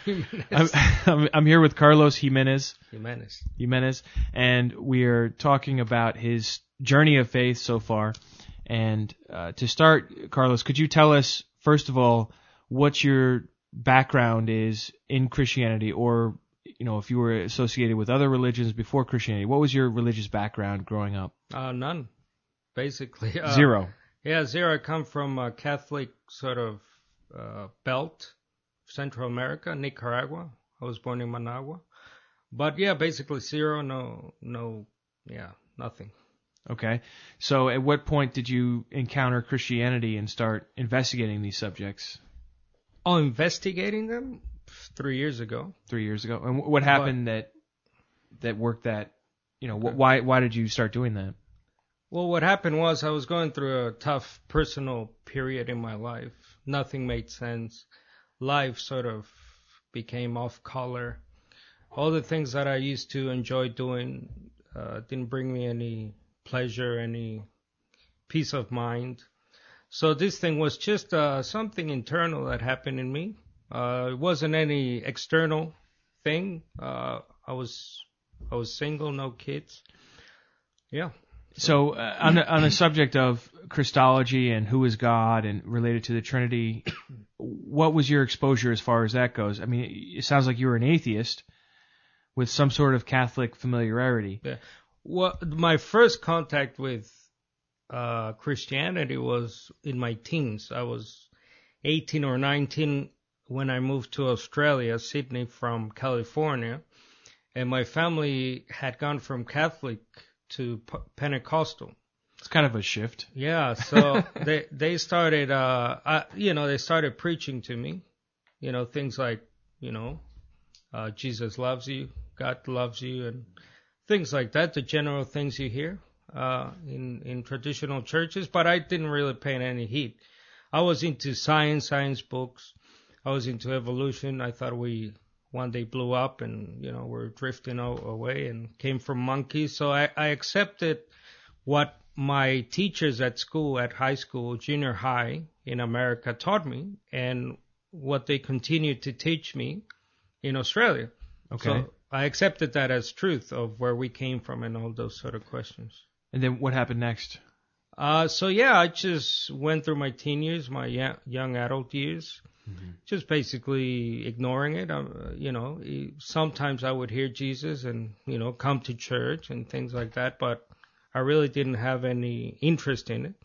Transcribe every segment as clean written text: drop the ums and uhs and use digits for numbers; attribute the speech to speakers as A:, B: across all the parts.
A: I'm here with Carlos Jimenez.
B: Jimenez.
A: And we're talking about his journey of faith so far. And to start, Carlos, could you tell us, first of all, what your background is in Christianity, or, you know, if you were associated with other religions before Christianity? What was your religious background growing up?
B: None, basically.
A: Zero.
B: Yeah, zero. I come from a Catholic sort of belt, Central America, Nicaragua. I was born in Managua. But yeah, basically zero, nothing.
A: Okay. So at what point did you encounter Christianity and start investigating these subjects?
B: Oh, investigating them? 3 years ago.
A: 3 years ago. And what happened that worked that, you know, why did you start doing that?
B: Well, what happened was I was going through a tough personal period in my life. Nothing made sense. Life sort of became off color. All the things that I used to enjoy doing didn't bring me any pleasure, any peace of mind. So this thing was just something internal that happened in me. It wasn't any external thing. I was single, no kids. Yeah.
A: So on the subject of Christology and who is God and related to the Trinity, what was your exposure as far as that goes? I mean, it sounds like you were an atheist with some sort of Catholic familiarity.
B: Yeah. Well, my first contact with Christianity was in my teens. I was 18 or 19 when I moved to Australia, Sydney from California, and my family had gone from Catholic to Pentecostal.
A: It's kind of a shift.
B: Yeah, so they started, they started preaching to me, things like, Jesus loves you, God loves you, and things like that, the general things you hear in traditional churches, but I didn't really pay any heed. I was into science books. I was into evolution. I thought we one day blew up and, we're drifting away and came from monkeys. So I accepted what my teachers at school, at high school, junior high in America taught me and what they continued to teach me in Australia.
A: Okay.
B: So I accepted that as truth of where we came from and all those sort of questions.
A: And then what happened next?
B: I just went through my teen years, my young adult years, just basically ignoring it. Sometimes I would hear Jesus and, come to church and things like that, but I really didn't have any interest in it.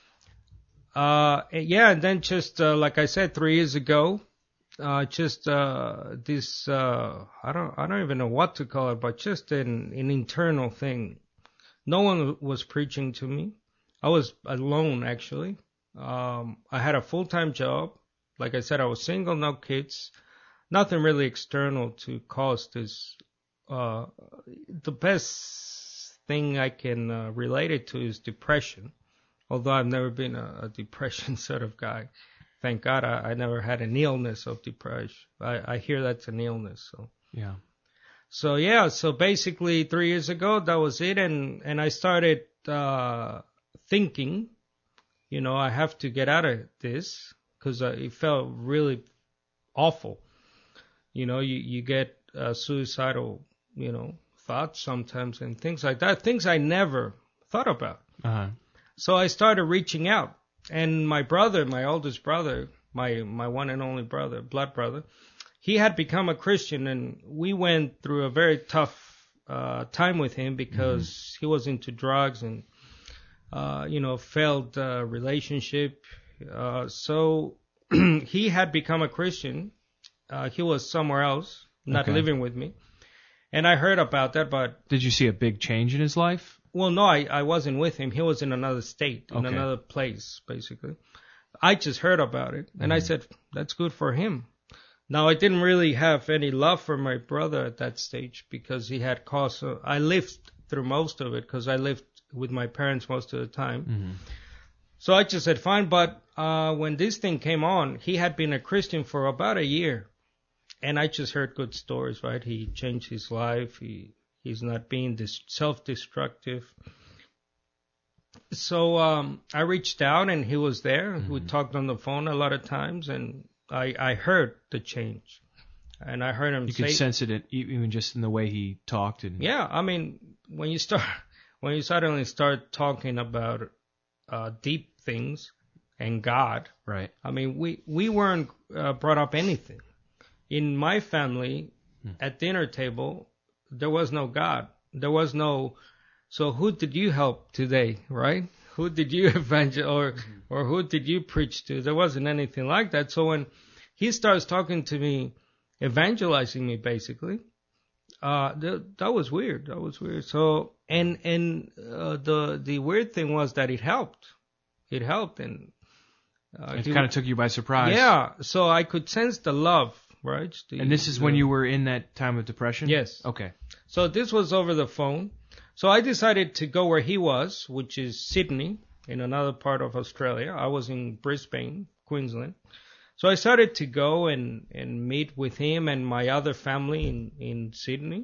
B: And then just like I said, 3 years ago, I don't even know what to call it, but just an internal thing. No one was preaching to me. I was alone, actually. I had a full-time job. Like I said, I was single, no kids. Nothing really external to cause this. The best thing I can relate it to is depression. Although I've never been a depression sort of guy. Thank God I never had an illness of depression. I hear that's an illness. So
A: yeah.
B: So basically 3 years ago, that was it. And I started thinking, I have to get out of this because it felt really awful. You get suicidal, thoughts sometimes and things like that, things I never thought about.
A: Uh-huh.
B: So I started reaching out. And my brother, my oldest brother, my one and only brother, blood brother, he had become a Christian, and we went through a very tough time with him because he was into drugs and, failed relationship. So he had become a Christian. He was somewhere else, not living with me. And I heard about that, but...
A: Did you see a big change in his life?
B: Well, no, I wasn't with him. He was in another state, in another place, basically. I just heard about it, and I said, that's good for him. Now, I didn't really have any love for my brother at that stage because he had caused... I lived through most of it because I lived with my parents most of the time. Mm-hmm. So I just said, fine, but when this thing came on, he had been a Christian for about a year. And I just heard good stories, right? He changed his life. He's not being self-destructive. So I reached out, and he was there. Mm-hmm. We talked on the phone a lot of times, and I heard the change. And I heard him
A: You
B: say,
A: could sense it even just in the way he talked. And
B: yeah, I mean, when you suddenly start talking about deep things and God,
A: right.
B: I mean, we weren't brought up anything. In my family, at dinner table, there was no God. There was no. So who did you help today, right? Who did you evangelize or who did you preach to? There wasn't anything like that. So when he starts talking to me, evangelizing me basically, that was weird. That was weird. So the weird thing was that it helped. It helped, and
A: it kind of took you by surprise.
B: Yeah. So I could sense the love, right?
A: And this is when you were in that time of depression?
B: Yes.
A: Okay.
B: So this was over the phone. So I decided to go where he was, which is Sydney, in another part of Australia. I was in Brisbane, Queensland. So I started to go and meet with him and my other family in Sydney.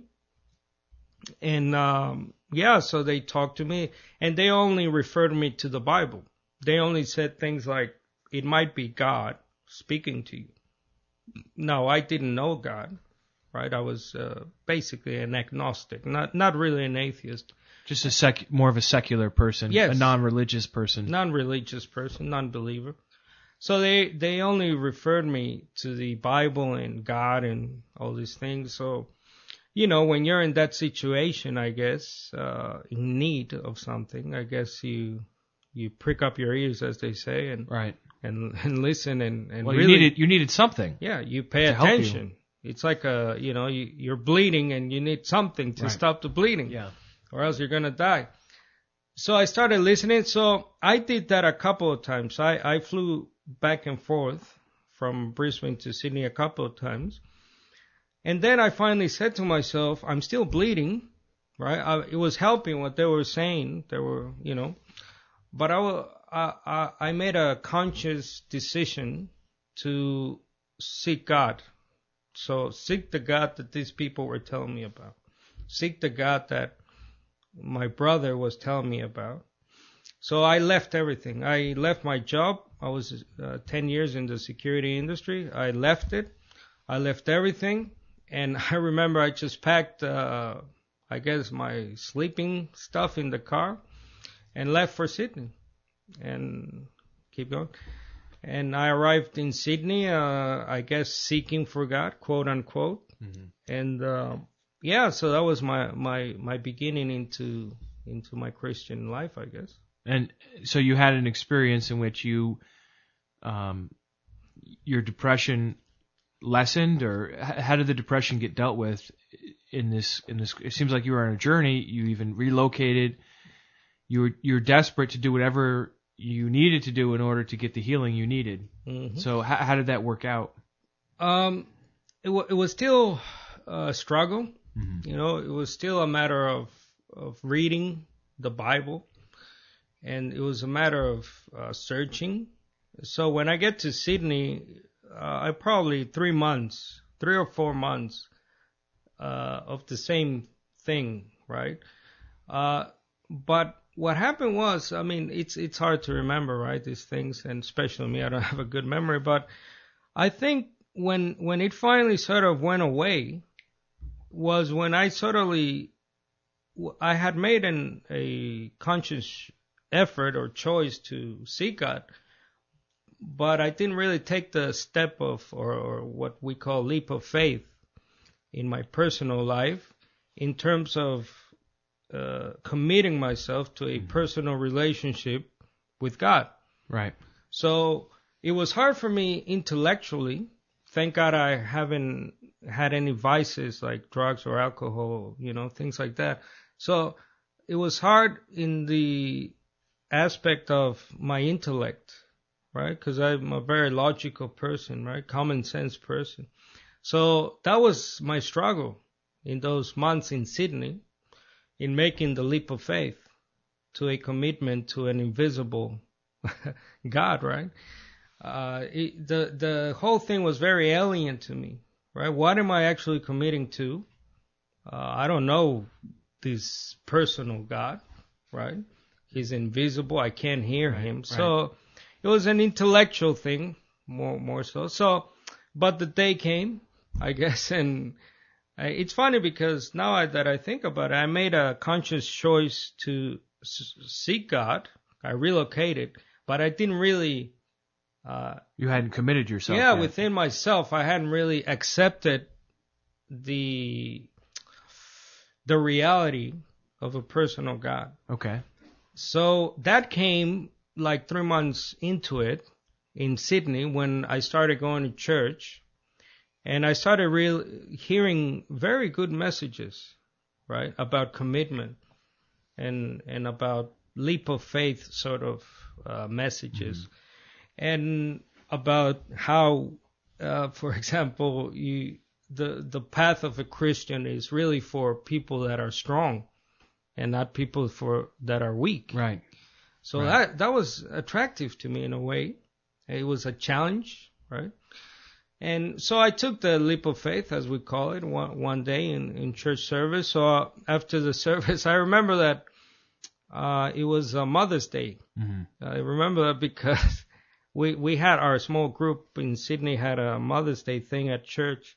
B: And so they talked to me, and they only referred me to the Bible. They only said things like, it might be God speaking to you. No, I didn't know God. Right, I was basically an agnostic, not really an atheist.
A: Just more of a secular person,
B: yes.
A: A non-religious person.
B: Non-religious person, non-believer. So they only referred me to the Bible and God and all these things. So, when you're in that situation, I guess, in need of something, I guess you prick up your ears, as they say, and
A: right.
B: and listen and
A: well,
B: really
A: you needed something.
B: Yeah, you pay attention. It's like you're bleeding and you need something to stop the bleeding.
A: Yeah.
B: Or else you're going to die. So I started listening. So I did that a couple of times. I flew back and forth from Brisbane to Sydney a couple of times. And then I finally said to myself, I'm still bleeding, right? It was helping what they were saying. They were, but I made a conscious decision to seek God. So seek the God that these people were telling me about. Seek the God that my brother was telling me about. So I left everything. I left my job. I was 10 years in the security industry. I left it. I left everything. And I remember I just packed, I guess, my sleeping stuff in the car and left for Sydney. And keep going. And I arrived in Sydney, I guess, seeking for God, quote unquote. Mm-hmm. And so that was my beginning into my Christian life, I guess.
A: And so you had an experience in which your depression lessened, or how did the depression get dealt with in this? It seems like you were on a journey. You even relocated. You're desperate to do whatever you needed to do in order to get the healing you needed. Mm-hmm. So how did that work out?
B: It was still a struggle. Mm-hmm. It was still a matter of reading the Bible, and it was a matter of searching. So when I get to Sydney, I probably 3 or 4 months of the same thing, right? But what happened was, I mean, it's hard to remember, right, these things, and especially me, I don't have a good memory, but I think when it finally sort of went away was when I had made a conscious effort or choice to seek God, but I didn't really take the step of, or what we call leap of faith in my personal life in terms of committing myself to a personal relationship with God.
A: Right.
B: So it was hard for me intellectually. Thank God I haven't had any vices like drugs or alcohol, things like that. So it was hard in the aspect of my intellect, right? Because I'm a very logical person, right? Common sense person. So that was my struggle in those months in Sydney, in making the leap of faith to a commitment to an invisible God, right? The whole thing was very alien to me, right? What am I actually committing to? I don't know this personal God, right? He's invisible. I can't hear him. Right. So it was an intellectual thing, more so. So, but the day came I guess. And it's funny because now that I think about it, I made a conscious choice to seek God. I relocated, but I didn't really.
A: You hadn't committed yourself.
B: Yeah,
A: yet.
B: within myself, I hadn't really accepted the reality of a personal God.
A: Okay.
B: So that came like 3 months into it in Sydney when I started going to church, and I started hearing very good messages, right, about commitment and about leap of faith sort of messages, and about how, for example, the path of a Christian is really for people that are strong and not people that are weak.
A: Right.
B: So
A: Right.
B: that was attractive to me in a way. It was a challenge, right? And so I took the leap of faith, as we call it, one day in church service. So after the service, I remember that it was Mother's Day.
A: Mm-hmm.
B: I remember that because we had our small group in Sydney had a Mother's Day thing at church.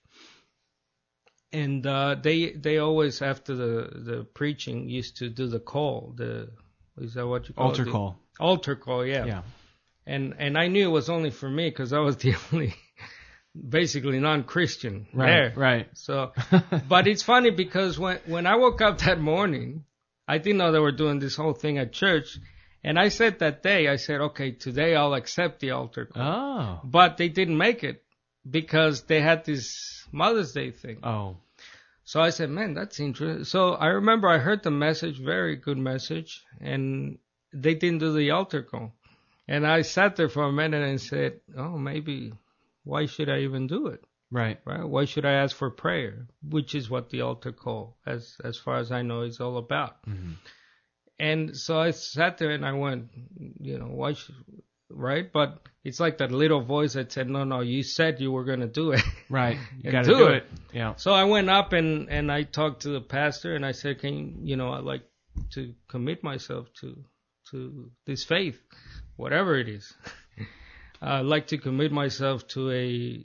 B: And they always, after the preaching, used to do the call. Is that what you call
A: Altar
B: it?
A: call.
B: Altar call, yeah.
A: Yeah.
B: And I knew it was only for me because I was the only basically non-Christian
A: Right.
B: there.
A: Right.
B: So, but it's funny because when I woke up that morning, I didn't know they were doing this whole thing at church. And I said that day, I said, okay, today I'll accept the altar call.
A: Oh.
B: But they didn't make it because they had this Mother's Day thing.
A: Oh.
B: So I said, man, that's interesting. So I remember I heard the message, very good message, and they didn't do the altar call. And I sat there for a minute and said, oh, maybe, why should I even do it?
A: Right.
B: Right? Why should I ask for prayer? Which is what the altar call, as far as I know, is all about.
A: Mm-hmm.
B: And so I sat there and I went, why should, right? But it's like that little voice that said, no, you said you were going to do it.
A: Right. You
B: And
A: got to do it. Yeah.
B: So I went up and I talked to the pastor and I said, I'd like to commit myself to this faith, whatever it is. I'd like to commit myself to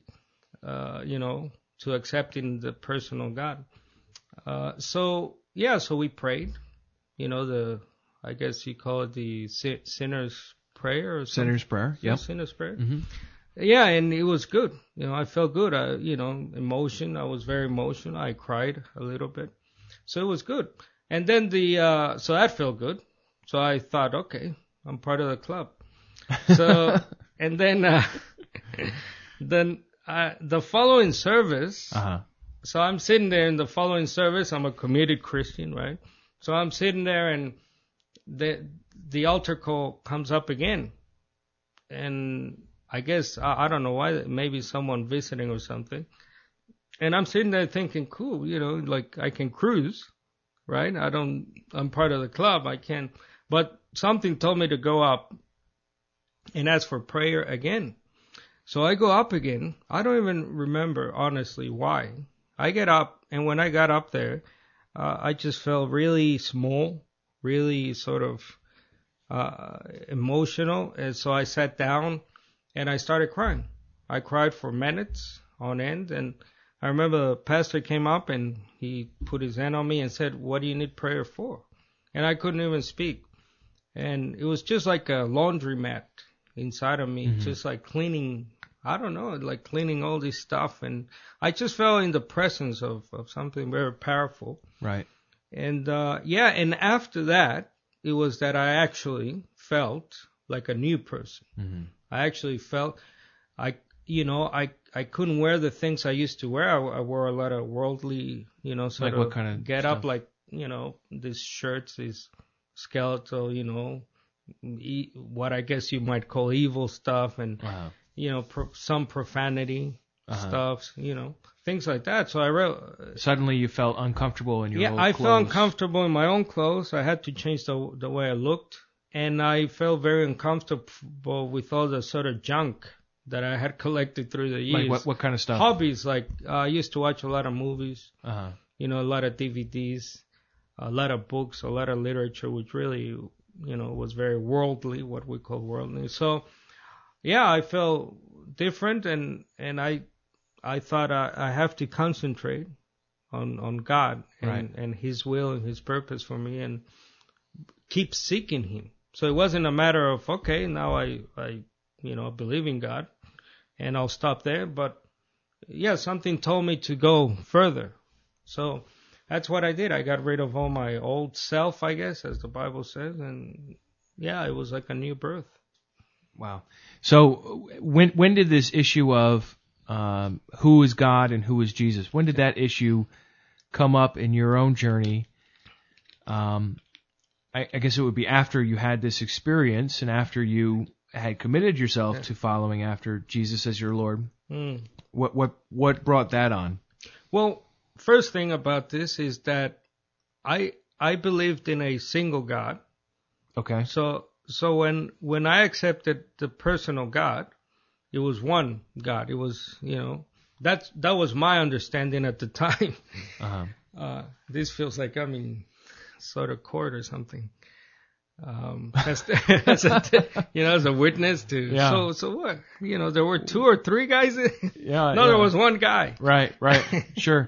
B: to accepting the personal God. So we prayed, I guess you call it the sinner's prayer or something.
A: Sinner's prayer. Yep.
B: Sinner's prayer.
A: Mm-hmm.
B: Yeah, and it was good. I felt good. Emotion. I was very emotional. I cried a little bit. So it was good. And then so that felt good. So I thought, okay, I'm part of the club. So, and then the following service,
A: Uh-huh.
B: so I'm sitting there in the following service. I'm a committed Christian, right? So I'm sitting there and the altar call comes up again. And I guess, I don't know why, maybe someone visiting or something. And I'm sitting there thinking, cool, like I can cruise, right? I'm part of the club. I can, but something told me to go up and ask for prayer again. So I go up again. I don't even remember, honestly, why. I get up, and when I got up there, I just felt really small, really sort of emotional. And so I sat down and I started crying. I cried for minutes on end. And I remember the pastor came up and he put his hand on me and said, what do you need prayer for? And I couldn't even speak. And it was just like a laundromat inside of me, just like cleaning, I don't know, like cleaning all this stuff. And I just felt in the presence of something very powerful.
A: Right.
B: And and after that, it was that I actually felt like a new person.
A: Mm-hmm.
B: I actually felt I couldn't wear the things I used to wear. I wore a lot of worldly, sort
A: Like
B: of
A: what kind of
B: get
A: stuff?
B: up, like, these shirts, these skeletal, what I guess you might call evil stuff, and
A: Wow.
B: some profanity stuff, things like that. So I wrote.
A: Suddenly you felt uncomfortable in your old
B: I
A: clothes.
B: felt uncomfortable in my own clothes. I had to change the way I looked, and I felt very uncomfortable with all the sort of junk that I had collected through the years.
A: Like what kind of stuff?
B: Hobbies, like I used to watch a lot of movies,
A: Uh-huh.
B: a lot of DVDs, a lot of books, a lot of literature, which really, was very worldly, what we call worldly. So, yeah, I felt different, and I thought I have to concentrate on God
A: Right.
B: and His will and His purpose for me, and keep seeking Him. So it wasn't a matter of, okay, now I believe in God and I'll stop there. But yeah, something told me to go further. So that's what I did. I got rid of all my old self, I guess, as the Bible says. And yeah, it was like a new birth.
A: Wow. So when did this issue of who is God and who is Jesus, when did that issue come up in your own journey? I guess it would be after you had this experience and after you had committed yourself to following after Jesus as your Lord.
B: Mm.
A: What brought that on?
B: Well, first thing about this is that I believed in a single God.
A: Okay.
B: So when I accepted the personal God, it was one God. It was, that was my understanding at the time.
A: Uh-huh.
B: This feels like I'm in sort of court or something. As a witness to.
A: Yeah.
B: So what? There were 2 or 3 guys.
A: Yeah.
B: No, there was one guy.
A: Right. Sure.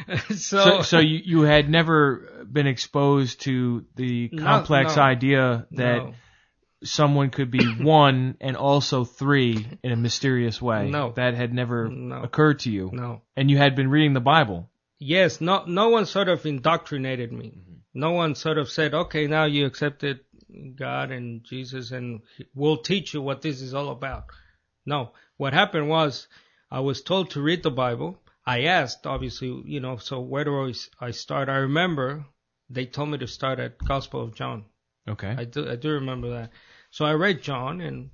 A: So you had never been exposed to the complex idea that someone could be one and also 3 in a mysterious way.
B: No.
A: That had never occurred to you.
B: No.
A: And you had been reading the Bible.
B: Yes. No one sort of indoctrinated me. Mm-hmm. No one sort of said, okay, now you accepted God and Jesus and we'll teach you what this is all about. No. What happened was I was told to read the Bible. I asked, obviously, so where do I start? I remember they told me to start at Gospel of John.
A: Okay.
B: I do remember that. So I read John, and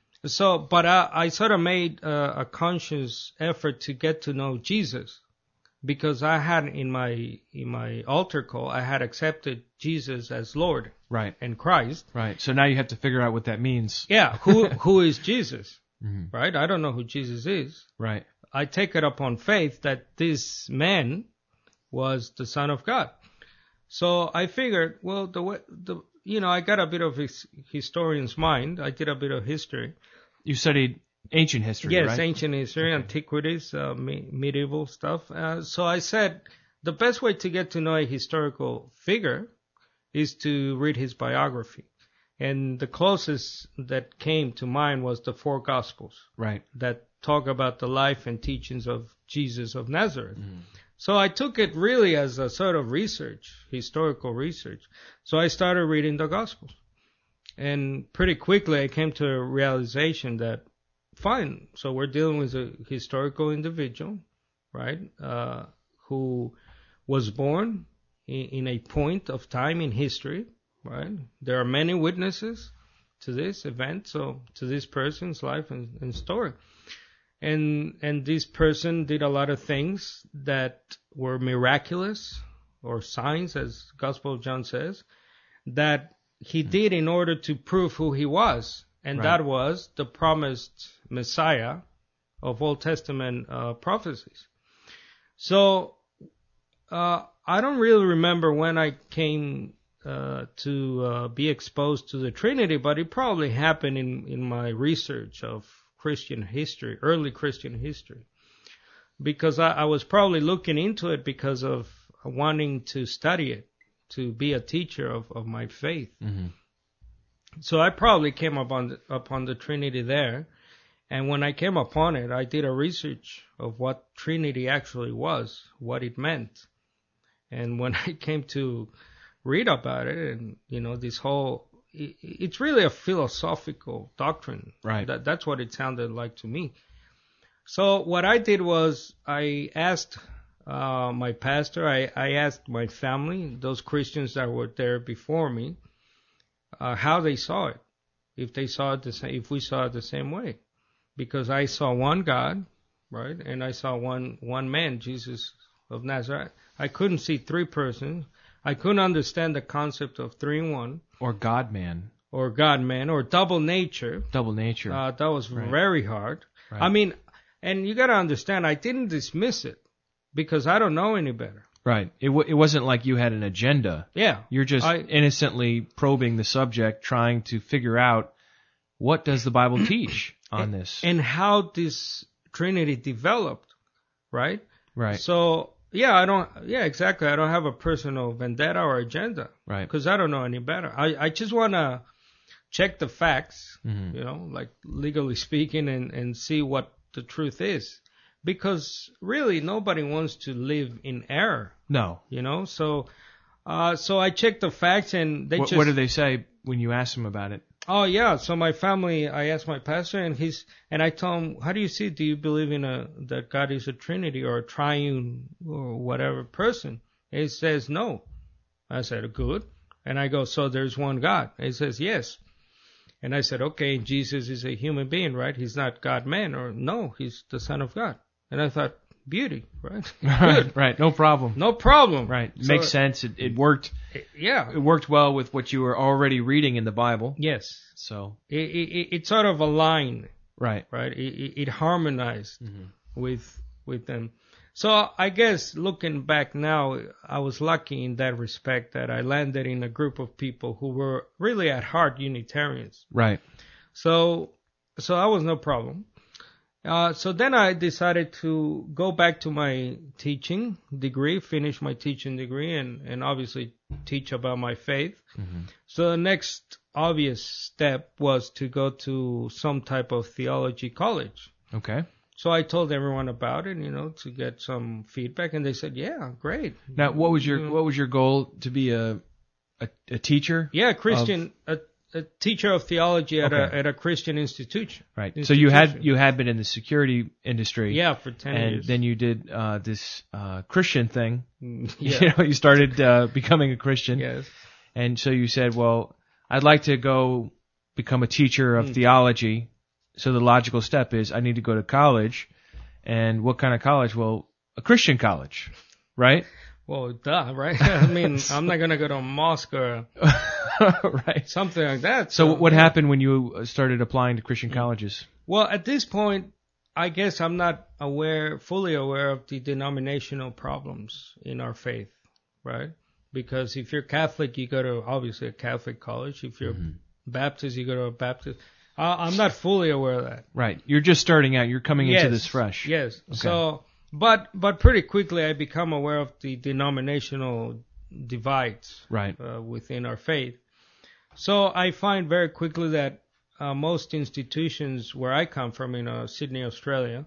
B: but I sort of made a conscious effort to get to know Jesus, because I had in my altar call, I had accepted Jesus as Lord,
A: right,
B: and Christ.
A: Right. So now you have to figure out what that means.
B: Yeah. Who is Jesus?
A: Mm-hmm.
B: Right. I don't know who Jesus is.
A: Right.
B: I take it upon faith that this man was the Son of God. So I figured, well, I got a bit of historian's mind. I did a bit of history.
A: You studied ancient history,
B: yes,
A: right?
B: Yes, ancient history, okay. Antiquities, medieval stuff. So I said the best way to get to know a historical figure is to read his biography. And the closest that came to mind was the 4 Gospels.
A: Right.
B: That talk about the life and teachings of Jesus of Nazareth. Mm. So I took it really as a sort of research, historical research. So I started reading the Gospels. And pretty quickly I came to a realization that, fine, so we're dealing with a historical individual, right, who was born in a point of time in history, right? There are many witnesses to this event, so to this person's life and story. And this person did a lot of things that were miraculous, or signs, as Gospel of John says, that he did in order to prove who he was. And that was the promised Messiah of Old Testament prophecies. So I don't really remember when I came to be exposed to the Trinity, but it probably happened in my research of Christian history, early Christian history, because I was probably looking into it because of wanting to study it, to be a teacher of my faith. Mm-hmm. So I probably came upon the Trinity there, and when I came upon it, I did a research of what Trinity actually was, what it meant. And when I came to read about it, and this whole, it's really a philosophical doctrine.
A: Right.
B: That's what it sounded like to me. So what I did was I asked my pastor, I asked my family, those Christians that were there before me, how they saw it, if they saw it the same, if we saw it the same way, because I saw one God, right, and I saw one man, Jesus of Nazareth. I couldn't see 3 persons. I couldn't understand the concept of 3 in 1.
A: Or God-man.
B: Or God-man, or double nature.
A: Double nature.
B: That was very hard.
A: Right.
B: I mean, and you got to understand, I didn't dismiss it because I don't know any better.
A: Right. It wasn't like you had an agenda.
B: Yeah.
A: You're just innocently probing the subject, trying to figure out what does the Bible teach on this.
B: And how this Trinity developed right?
A: Right.
B: So, yeah, exactly. I don't have a personal vendetta or agenda.
A: Right.
B: Because I don't know any better. I just want to check the facts,
A: Mm-hmm.
B: like legally speaking, and see what the truth is. Because really, nobody wants to live in error,
A: No.
B: So, so I checked the facts, and they
A: What do they say when you ask them about it?
B: Oh yeah, so my family, I asked my pastor, and I told him, how do you see it? Do you believe in that God is a Trinity or a triune or whatever person? And he says no. I said good, and I go, so there's one God? And he says yes, and I said okay, Jesus is a human being, right? He's not God man, or no, he's the Son of God. And I thought, beauty, right? Good.
A: Right. No problem.
B: No problem.
A: Right. Makes sense. It worked.
B: Yeah.
A: It worked well with what you were already reading in the Bible.
B: Yes.
A: So.
B: It sort of aligned.
A: Right.
B: Right. It harmonized with them. So I guess looking back now, I was lucky in that respect that I landed in a group of people who were really at heart Unitarians.
A: Right.
B: So that was no problem. So then I decided to go back to my teaching degree, finish my teaching degree, and obviously teach about my faith.
A: Mm-hmm.
B: So the next obvious step was to go to some type of theology college.
A: Okay.
B: So I told everyone about it, to get some feedback, and they said, "Yeah, great."
A: Now, what was your goal to be a teacher?
B: Yeah, Christian. A teacher of theology at
A: Okay.
B: a Christian institution.
A: Right. So you had been in the security industry.
B: Yeah, for 10
A: and
B: years.
A: then you did this Christian thing.
B: Yeah.
A: You started becoming a Christian.
B: Yes.
A: And so you said, well, I'd like to go become a teacher of theology. So the logical step is I need to go to college. And what kind of college? Well, a Christian college, right?
B: Well, duh, right? I mean, I'm not going to go to a mosque or
A: right.
B: something like that.
A: So what happened when you started applying to Christian colleges?
B: Well, at this point, I guess I'm not fully aware of the denominational problems in our faith, right? Because if you're Catholic, you go to obviously a Catholic college. If you're Baptist, you go to a Baptist. I'm not fully aware of that.
A: Right. You're just starting out. You're coming into this fresh.
B: Yes.
A: Okay.
B: So, but pretty quickly I become aware of the denominational divides
A: right.
B: Within our faith. So I find very quickly that most institutions where I come from in Sydney, Australia,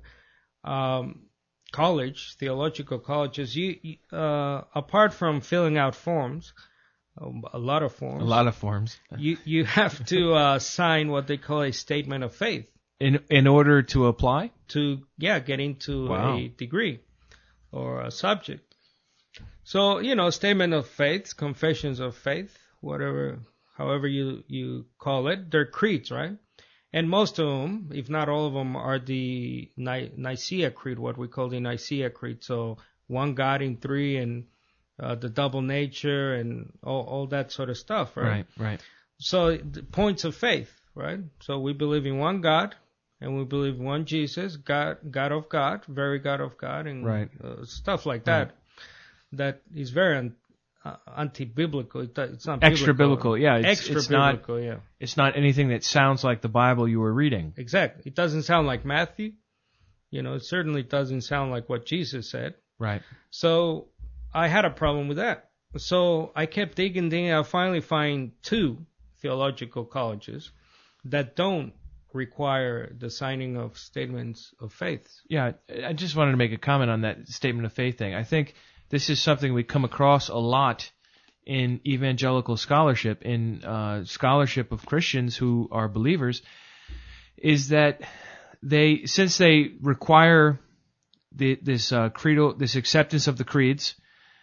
B: theological colleges, you apart from filling out forms, a lot of forms, you have to sign what they call a statement of faith
A: in order to apply
B: to get into a degree or a subject. So statement of faith, confessions of faith, however you call it, they're creeds, right? And most of them, if not all of them, are the Nicaea Creed, what we call the Nicaea Creed. So one God in three, and the double nature, and all that sort of stuff, right?
A: Right.
B: So the points of faith, right? So we believe in one God, and we believe in one Jesus, God of God, very God of God, and stuff like that.
A: Right.
B: That is very anti-biblical. It's not
A: extra
B: biblical.
A: Yeah,
B: it's not. Yeah.
A: It's not anything that sounds like the Bible you were reading.
B: Exactly. It doesn't sound like Matthew. It certainly doesn't sound like what Jesus said.
A: Right.
B: So I had a problem with that. So I kept digging. I finally find 2 theological colleges that don't require the signing of statements of faith.
A: Yeah, I just wanted to make a comment on that statement of faith thing. I think this is something we come across a lot in evangelical scholarship, in scholarship of Christians who are believers, is that since they require this creedal, this acceptance of the creeds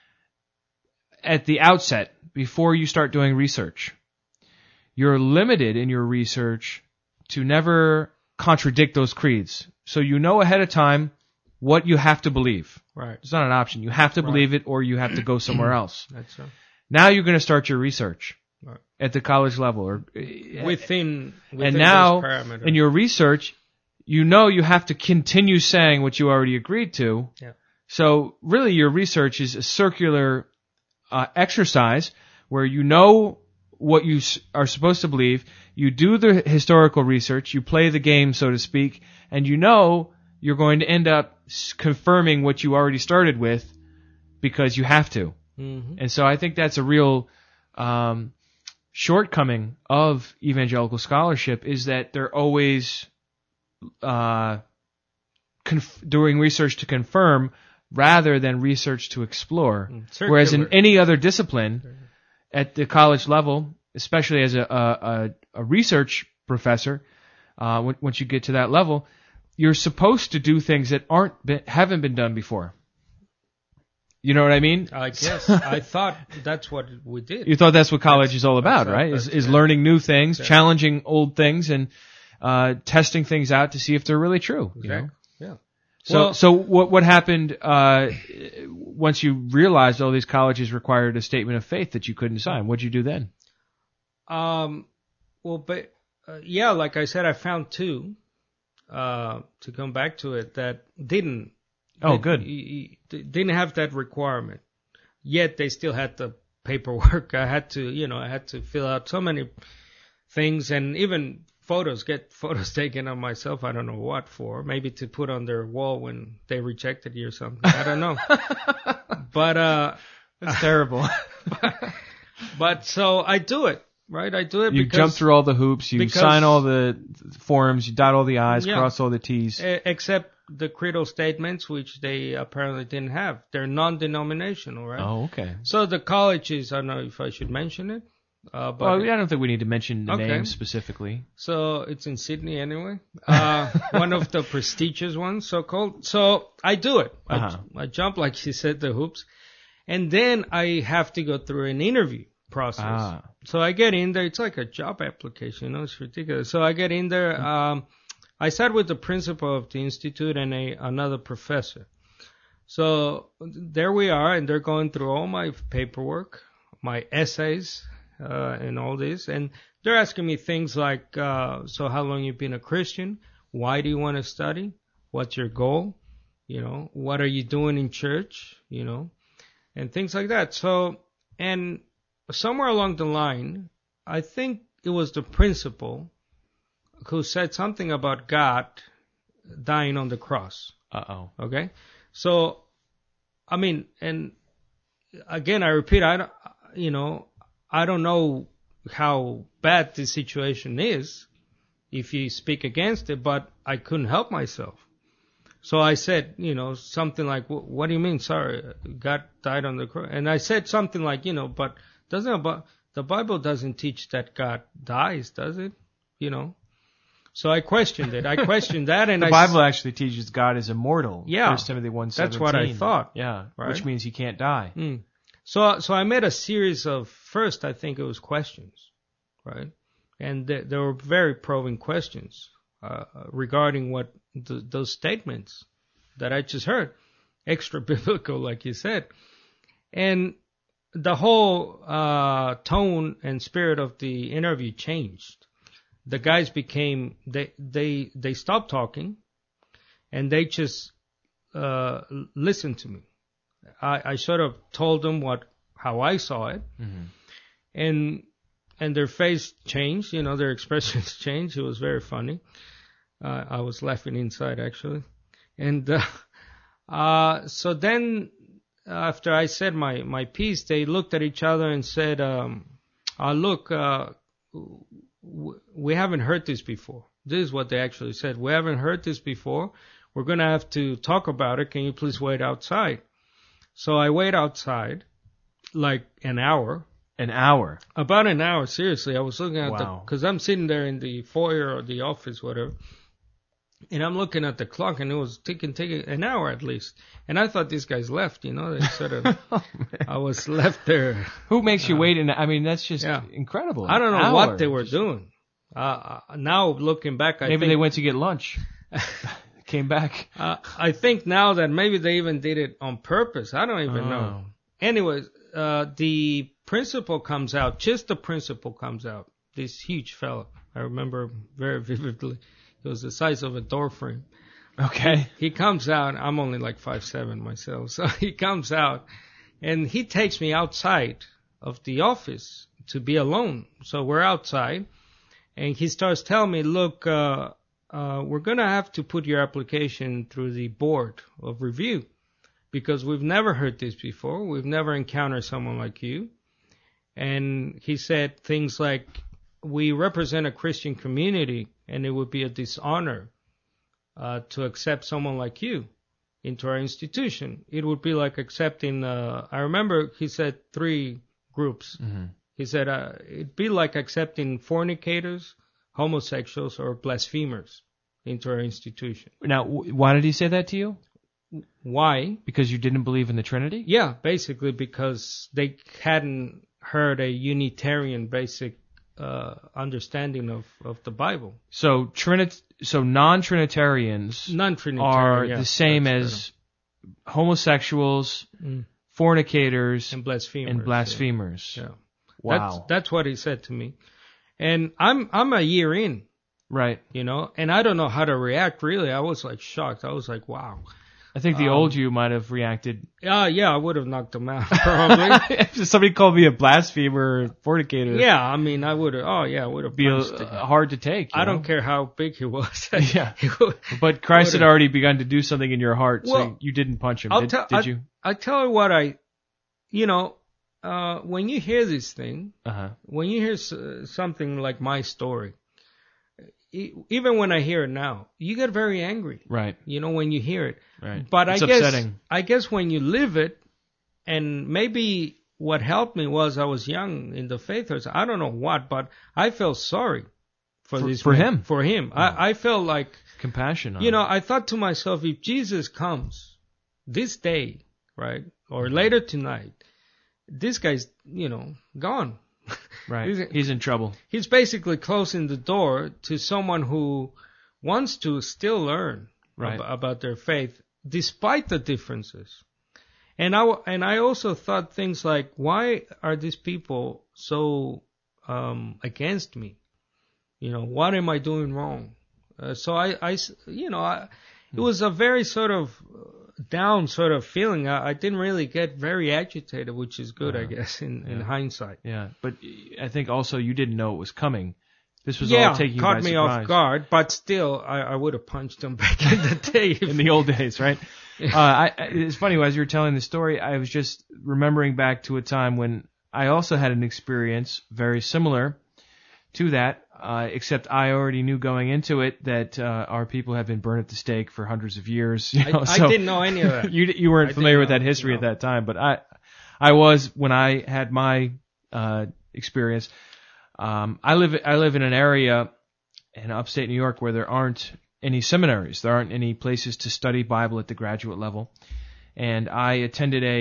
A: at the outset, before you start doing research, you're limited in your research to never contradict those creeds. So you know ahead of time what you have to believe.
B: Right.
A: It's not an option. You have to believe it, or you have to go somewhere else.
B: That's right.
A: Now you're going to start your research at the college level, or
B: within
A: and now
B: those parameters.
A: In your research, you have to continue saying what you already agreed to.
B: Yeah.
A: So really, your research is a circular exercise where you know what you are supposed to believe. You do the historical research. You play the game, so to speak, and you're going to end up confirming what you already started with because you have to.
B: Mm-hmm.
A: And so I think that's a real shortcoming of evangelical scholarship, is that they're always doing research to confirm rather than research to explore.
B: Circular.
A: Whereas in any other discipline at the college level, especially as a research professor, once you get to that level, you're supposed to do things that haven't been done before. You know what I mean?
B: I guess. I thought that's what we did.
A: You thought that's what college is all about, right? Is learning new things, challenging old things, and testing things out to see if they're really true.
B: Exactly.
A: You know?
B: Yeah.
A: So what happened once you realized all these colleges required a statement of faith that you couldn't sign? What'd you do then?
B: Like I said, I found two. To come back to it, that didn't.
A: Oh, good.
B: Didn't have that requirement. Yet they still had the paperwork. I had to fill out so many things, and even get photos taken of myself. I don't know what for. Maybe to put on their wall when they rejected you or something. I don't know. But
A: that's terrible.
B: but so I do it. Right, I do it.
A: You jump through all the hoops. You sign all the forms. You dot all the I's, cross all the T's.
B: Except the creedal statements, which they apparently didn't have. They're non-denominational, right?
A: Oh, okay.
B: So the colleges, I don't know if I should mention it. But
A: I don't think we need to mention the name specifically.
B: So it's in Sydney anyway. One of the prestigious ones, so-called. So I do it. I jump, like you said, the hoops. And then I have to go through an interview process. So I get in there. It's like a job application, it's ridiculous. So I get in there. I sat with the principal of the institute and another professor. So there we are, and they're going through all my paperwork, my essays, and all this. And they're asking me things like, so how long you been a Christian? Why do you want to study? What's your goal? What are you doing in church? And things like that. So, and somewhere along the line, I think it was the principal who said something about God dying on the cross.
A: Uh-oh.
B: Okay? So, I mean, and again, I repeat, I don't know how bad this situation is if you speak against it, but I couldn't help myself. So I said, something like, what do you mean? Sorry, God died on the cross. And I said something like, but the Bible doesn't teach that God dies, does it? So I questioned it. I questioned that, and
A: the Bible actually teaches God is immortal.
B: Yeah,
A: 1 Timothy 1:17.
B: That's what I thought.
A: Yeah,
B: right?
A: Which means he can't die.
B: So I made a series of, first I think it was questions, right? And there were very probing questions regarding what those statements that I just heard, extra biblical, like you said, and the whole tone and spirit of the interview changed. The guys became they stopped talking, and they just listened to me. I sort of told them how I saw it, and their face changed. Their expressions changed. It was very funny. I was laughing inside actually, and so then. After I said my piece, they looked at each other and said, look, we haven't heard this before. This is what they actually said. We haven't heard this before. We're going to have to talk about it. Can you please wait outside? So I wait outside like an hour.
A: An hour?
B: About an hour, seriously. I was looking at because I'm sitting there in the foyer or the office, whatever. And I'm looking at the clock, and it was taking an hour at least. And I thought these guys left, They sort of, I was left there.
A: Who makes you wait? I mean, that's just incredible.
B: I don't know what they were doing. Now looking back,
A: maybe they went to get lunch. Came back.
B: I think now that maybe they even did it on purpose. I don't even know. Anyways, the principal comes out. Just the principal comes out. This huge fella. I remember very vividly. It was the size of a door frame.
A: Okay.
B: He comes out. I'm only like 5'7" myself. So he comes out, and he takes me outside of the office to be alone. So we're outside, and he starts telling me, look, we're going to have to put your application through the board of review because we've never heard this before. We've never encountered someone like you. And he said things like, we represent a Christian community and it would be a dishonor to accept someone like you into our institution. It would be like accepting, I remember he said 3 groups. Mm-hmm. He said it'd be like accepting fornicators, homosexuals, or blasphemers into our institution.
A: Now, why did he say that to you?
B: Why?
A: Because you didn't believe in the Trinity?
B: Yeah, basically because they hadn't heard a Unitarian basic understanding of the Bible.
A: So non-Trinitarians are the same as homosexuals, fornicators,
B: and blasphemers. Yeah.
A: Wow.
B: That's what he said to me. And I'm a year in.
A: Right.
B: You know, and I don't know how to react really. I was like shocked. I was like, wow.
A: I think the old you might have reacted.
B: Yeah, I would have knocked him out probably.
A: If somebody called me a blasphemer or fornicator.
B: Yeah, I mean, I would have. Oh yeah, I would have.
A: Be hard to take.
B: I don't care how big he was.
A: Yeah. But Christ had already begun to do something in your heart, so you didn't punch him. Did you?
B: I tell you what, when you hear this thing, when you hear something like my story, even when I hear it now, you get very angry.
A: Right.
B: You know, when you hear it.
A: Right.
B: But
A: it's upsetting.
B: I guess when you live it, and maybe what helped me was I was young in the faith, or I don't know what, but I felt sorry for him. For him. Oh. I felt like
A: compassion.
B: I thought to myself, if Jesus comes this day, right, or later tonight, this guy's, gone.
A: Right. He's in trouble.
B: He's basically closing the door to someone who wants to still learn about their faith, despite the differences. And I also thought things like, why are these people so against me? What am I doing wrong? So it was a very sort of down sort of feeling. I didn't really get very agitated, which is good, I guess, in hindsight.
A: Yeah, but I think also you didn't know it was coming. This was all taking you by surprise.
B: Caught me off guard, but still, I would have punched him back in the day.
A: In the old days, right? It's funny, as you were telling the story, I was just remembering back to a time when I also had an experience very similar to that, except I already knew going into it that our people have been burned at the stake for hundreds of years.
B: I didn't know any of that.
A: You weren't familiar with that history at that time, but I was when I had my experience. I live in an area in upstate New York where there aren't any seminaries. There aren't any places to study Bible at the graduate level. And I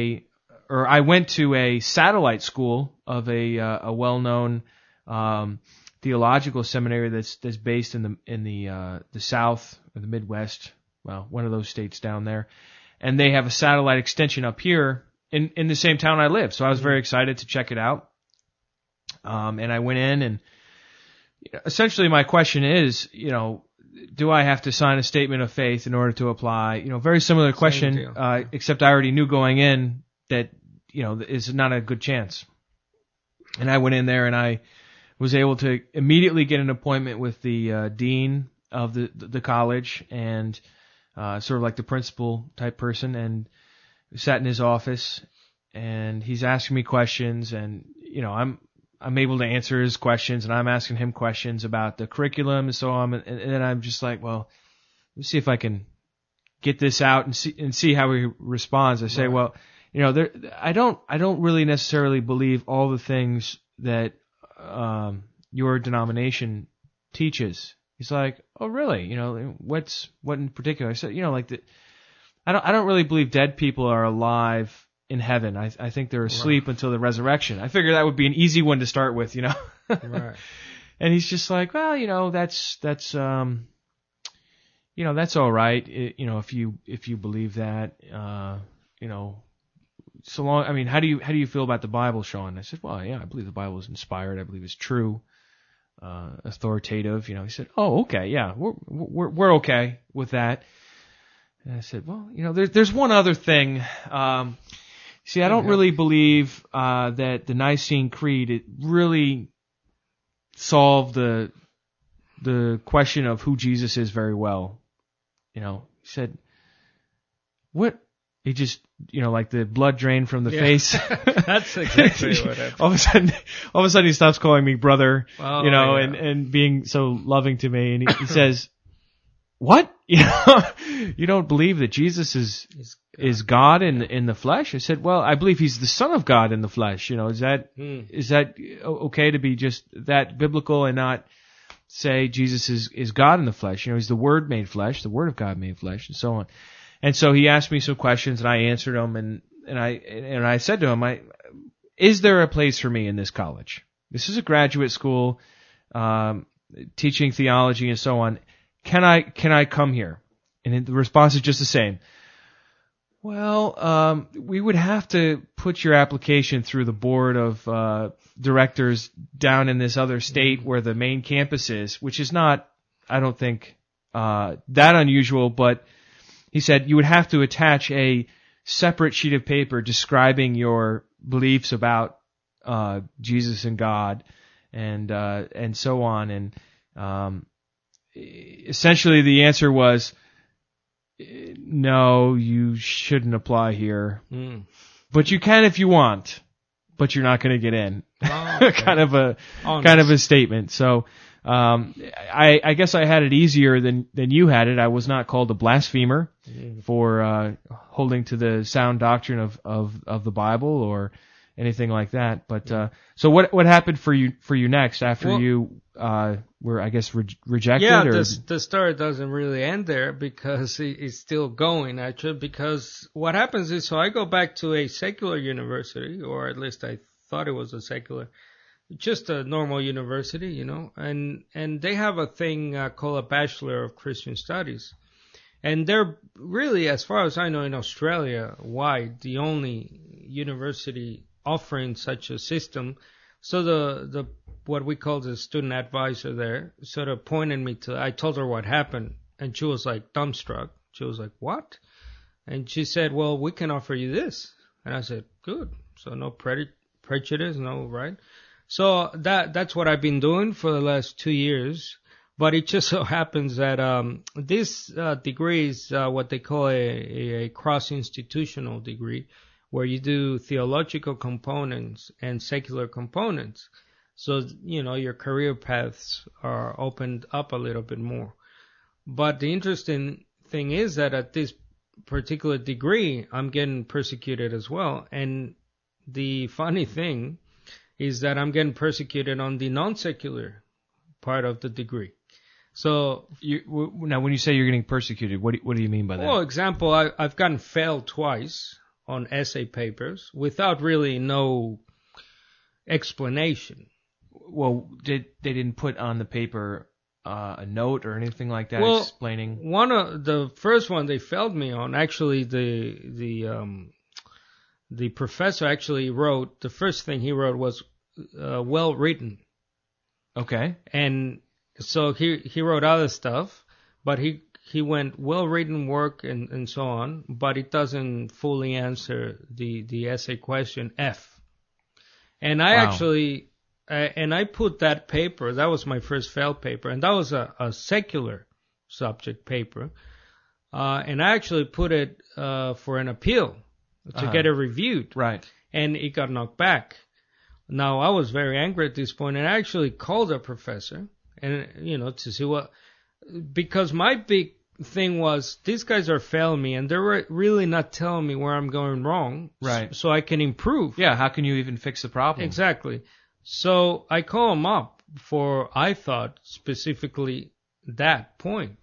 A: went to a satellite school of a well-known theological seminary that's based in the South or the Midwest, well, one of those states down there, and they have a satellite extension up here in the same town I live. So I was very excited to check it out, and I went in, and essentially my question is, do I have to sign a statement of faith in order to apply? Very similar question, except I already knew going in that is not a good chance. And I went in there and I was able to immediately get an appointment with the dean of the college and sort of like the principal type person, and sat in his office, and he's asking me questions, and I'm able to answer his questions, and I'm asking him questions about the curriculum and so on, and then I'm just like, well, let's see if I can get this out and see how he responds. I say, well, I don't really necessarily believe all the things that your denomination teaches. He's like, oh really? What in particular? I said, I don't really believe dead people are alive in heaven. I think they're asleep until the resurrection. I figured that would be an easy one to start with,
B: Right.
A: And he's just like, well, that's all right. If you believe that, so long. I mean, how do you feel about the Bible, Sean? I said, well, yeah, I believe the Bible is inspired. I believe it's true, authoritative. He said, oh, okay, yeah, we're okay with that. And I said, well, there's one other thing. See, I don't really believe that the Nicene Creed, it really solved the the question of who Jesus is very well. He said, "What?" He just, like the blood drained from the face.
B: That's exactly what happened.
A: all of a sudden he stops calling me brother,
B: yeah.
A: and being so loving to me. And he says, "What? You don't believe that Jesus is God in the flesh?" I said, "Well, I believe he's the Son of God in the flesh. Is that okay to be just that biblical and not say Jesus is God in the flesh? He's the Word made flesh, the Word of God made flesh, and so on." And so he asked me some questions, and I answered them, and I said to him, "Is there a place for me in this college? This is a graduate school, teaching theology and so on. Can I come here?" And the response is just the same. "Well, we would have to put your application through the board of directors down in this other state where the main campus is," which is not, I don't think, that unusual, but he said you would have to attach a separate sheet of paper describing your beliefs about Jesus and God and so on. And essentially the answer was, "No, you shouldn't apply here. But you can if you want, but you're not going to get in."
B: Oh, okay.
A: kind of a statement. So I guess I had it easier than you had it. I was not called a blasphemer for holding to the sound doctrine of the Bible or anything like that. But so what happened for you next after you were, I guess, rejected?
B: Yeah, the story doesn't really end there because it's still going, actually, because what happens is, so I go back to a secular university, or at least I thought it was a secular, just a normal university, and they have a thing called a Bachelor of Christian Studies. And they're really, as far as I know, in Australia wide, the only university offering such a system. So the what we call the student advisor there sort of pointed me to, I told her what happened, and she was like dumbstruck. She was like, "What?" And she said, "Well, we can offer you this." And I said, "Good." So no prejudice, no, right? So that's what I've been doing for the last 2 years. But it just so happens that this degree is what they call a cross-institutional degree, where you do theological components and secular components. So, your career paths are opened up a little bit more. But the interesting thing is that at this particular degree, I'm getting persecuted as well. And the funny thing is that I'm getting persecuted on the non-secular part of the degree. So
A: now, when you say you're getting persecuted, what do you mean by that?
B: Well, example, I've gotten failed twice on essay papers without really no explanation.
A: Well, they didn't put on the paper a note or anything like that explaining?
B: One of the first one they failed me on, actually, the professor actually wrote, the first thing he wrote was well written.
A: Okay.
B: And so he wrote other stuff, but he went well written work and so on, but it doesn't fully answer the essay question F. And I actually and I put that paper, that was my first failed paper, and that was a secular subject paper. And I actually put it for an appeal to get it reviewed.
A: Right.
B: And it got knocked back. Now, I was very angry at this point, and I actually called the professor and, to see because my big thing was, these guys are failing me, and they're really not telling me where I'm going wrong.
A: Right.
B: So I can improve.
A: Yeah, how can you even fix the problem?
B: Exactly. So I call them up for, I thought, specifically that point.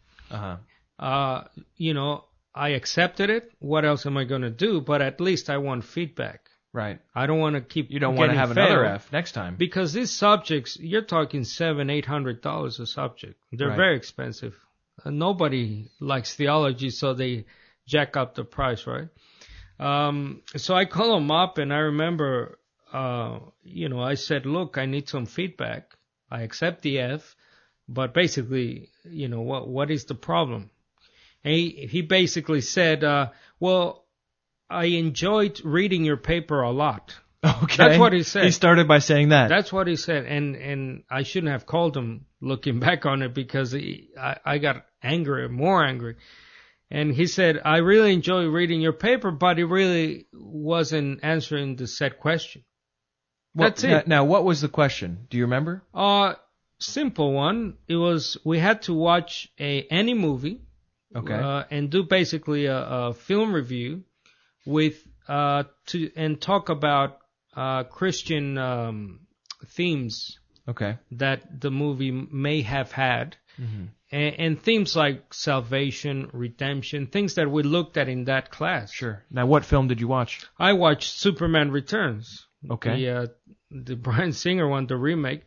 B: I accepted it. What else am I going to do? But at least I want feedback.
A: Right.
B: I don't want to keep.
A: You don't want to have another F next time.
B: Because these subjects, you're talking $700-800 a subject. They're very expensive. Nobody likes theology, so they jack up the price, right? So I call them up, and I remember, I said, "Look, I need some feedback. I accept the F, but basically, what is the problem?" And he basically said, "Well, I enjoyed reading your paper a lot."
A: Okay.
B: That's what he said.
A: He started by saying that.
B: That's what he said, and I shouldn't have called him looking back on it because I got angry, more angry. And he said, I really enjoy reading your paper, but it really wasn't answering the set question. That's it.
A: Now, what was the question? Do you remember?
B: Simple one. It was, we had to watch any movie.
A: Okay.
B: And do basically a film review with and talk about Christian themes
A: Okay.
B: that the movie may have had,
A: Mm-hmm.
B: and themes like salvation, redemption, things that we looked at in that class.
A: Sure. Now, what film did you watch?
B: I watched Superman Returns.
A: Okay.
B: The Bryan Singer one, the remake.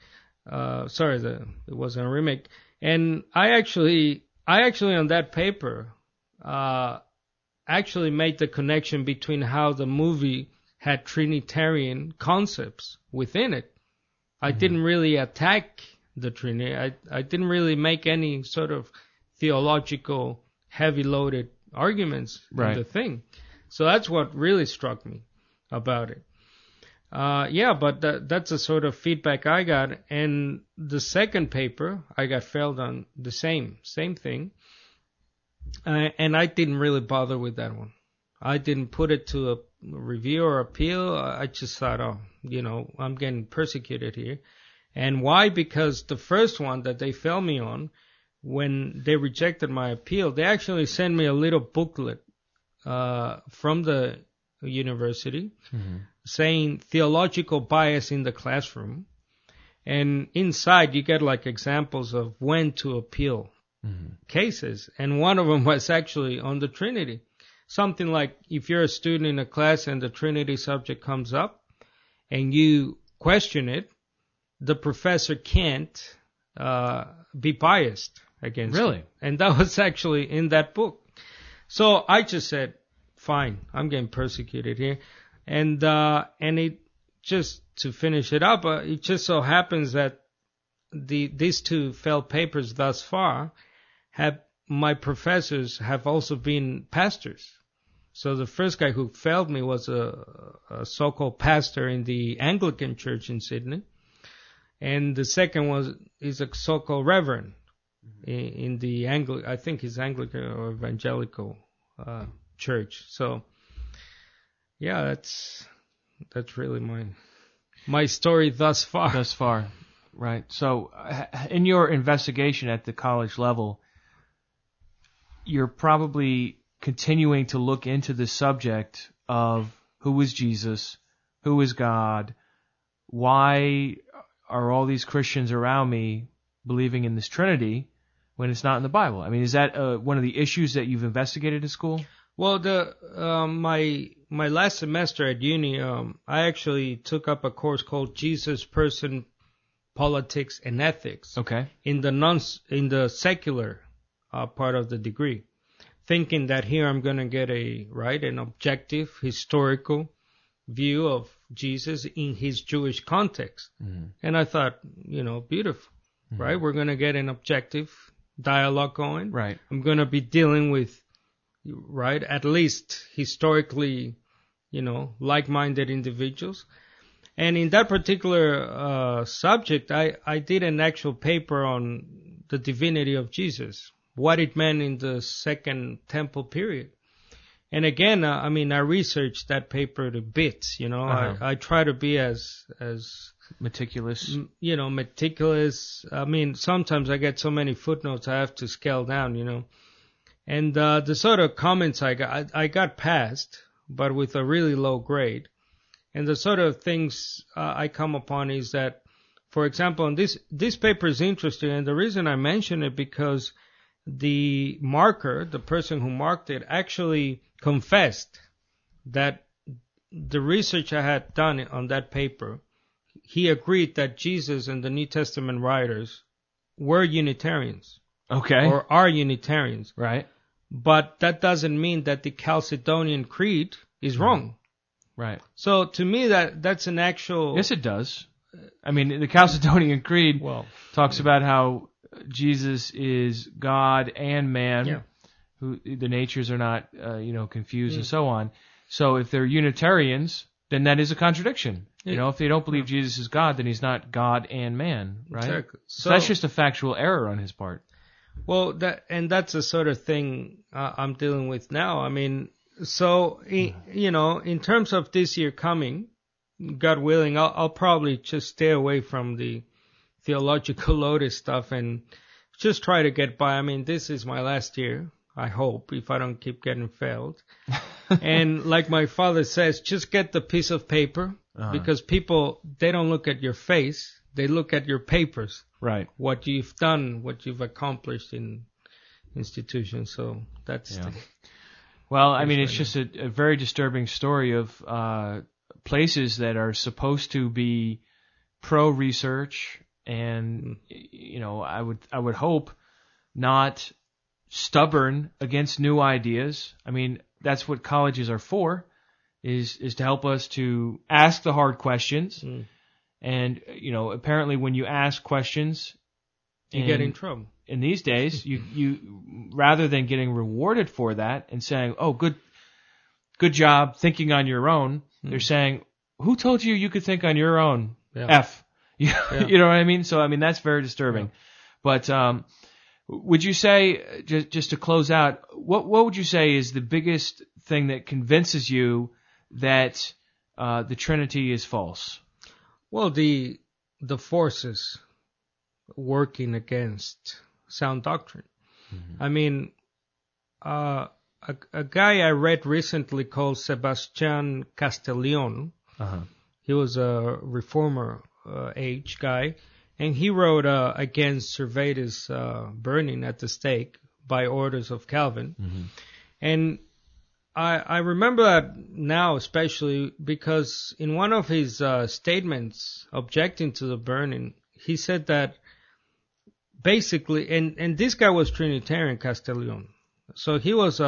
B: It wasn't a remake. And I actually on that paper actually made the connection between how the movie had Trinitarian concepts within it. I didn't really attack the Trinity. I didn't really make any sort of theological heavy-loaded arguments in the thing. So that's what really struck me about it. But that's the sort of feedback I got. And the second paper, I got failed on the same thing. And I didn't really bother with that one. I didn't put it to a review or appeal. I just thought, I'm getting persecuted here. And why? Because the first one that they failed me on, when they rejected my appeal, they actually sent me a little booklet from the university saying theological bias in the classroom. And inside you get like examples of when to appeal cases. And one of them was actually on the Trinity. Something like if you're a student in a class and the Trinity subject comes up and you question it, the professor can't be biased against
A: Really?
B: it. And that was actually in that book. So I just said, fine, I'm getting persecuted here. And it just to finish it up, it just so happens that these two failed papers thus far my professors have also been pastors. So the first guy who failed me was a so-called pastor in the Anglican Church in Sydney. And the second is a so-called reverend in the I think he's Anglican or Evangelical church. So yeah, that's really my story thus far.
A: Thus far, right. So in your investigation at the college level, you're probably continuing to look into the subject of who is Jesus, who is God, why are all these Christians around me believing in this Trinity when it's not in the Bible? I mean, is that one of the issues that you've investigated at school?
B: Well, my last semester at uni, I actually took up a course called Jesus, Person, Politics, and Ethics.
A: Okay.
B: In the secular part of the degree, thinking that here I'm going to get an objective historical view of Jesus in his Jewish context. Mm-hmm. And I thought, beautiful, mm-hmm. right? We're going to get an objective dialogue going.
A: Right.
B: I'm going to be dealing with, right, at least historically, like-minded individuals. And in that particular subject, I did an actual paper on the divinity of Jesus, what it meant in the Second Temple period. And again, I researched that paper to bits, Uh-huh. I try to be as
A: meticulous.
B: Meticulous. Sometimes I get so many footnotes I have to scale down, And the sort of comments I got passed, but with a really low grade. And the sort of things I come upon is that, for example, and this paper is interesting, and the reason I mention it because the marker, the person who marked it, actually confessed that the research I had done on that paper, he agreed that Jesus and the New Testament writers were Unitarians.
A: Okay.
B: Or are Unitarians.
A: Right.
B: But that doesn't mean that the Chalcedonian Creed is wrong.
A: Right.
B: So to me that's an actual...
A: Yes, it does. The Chalcedonian Creed talks about how Jesus is God and man, who the natures are not, confused and so on. So if they're Unitarians, then that is a contradiction. You know, if they don't believe Jesus is God, then he's not God and man, right?
B: Exactly.
A: So that's just a factual error on his part.
B: Well, that's the sort of thing I'm dealing with now. I mean, so you know, in terms of this year coming, God willing, I'll probably just stay away from the theological loaded stuff and just try to get by. I mean, this is my last year, I hope, if I don't keep getting failed. And like my father says, just get the piece of paper, because people, they don't look at your face, they look at your papers.
A: Right.
B: What you've done, what you've accomplished in institutions. So that's
A: well, I mean, it's just a very disturbing story of places that are supposed to be pro-research and, you know, I would hope not stubborn against new ideas. I mean, that's what colleges are for, is to help us to ask the hard questions. And, you know, apparently when you ask questions,
B: you get in trouble.
A: In these days, you rather than getting rewarded for that and saying, "Oh, good job thinking on your own," they're saying, "Who told you you could think on your own?" F. You know what I mean? So, I mean, that's very disturbing. But would you say, just to close out, what would you say is the biggest thing that convinces you that the Trinity is false?
B: Well, the forces working against sound doctrine. I mean, a guy I read recently called Sebastian Castellion. He was a reformer age guy, and he wrote against Servetus burning at the stake by orders of Calvin. And I remember that now, especially because in one of his statements objecting to the burning, he said that basically, and this guy was Trinitarian, Castellion. So he was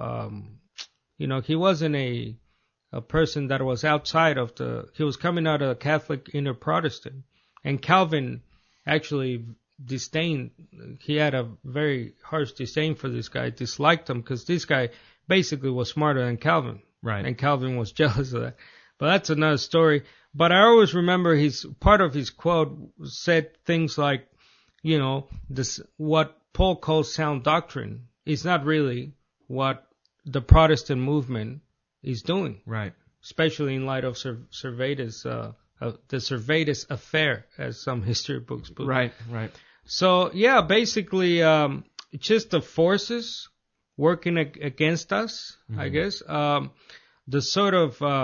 B: he wasn't a person that was outside of he was coming out of the Catholic inner Protestant. And Calvin actually disdained, he had a very harsh disdain for this guy, disliked him because this guy basically was smarter than Calvin.
A: Right.
B: And Calvin was jealous of that. But that's another story. But I always remember part of his quote said things like, you know, what Paul calls sound doctrine is not really what the Protestant movement is doing.
A: Right.
B: Especially in light of Servetus, the Servetus affair, as some history books put.
A: Right.
B: So, yeah, basically, just the forces working against us, I guess. The sort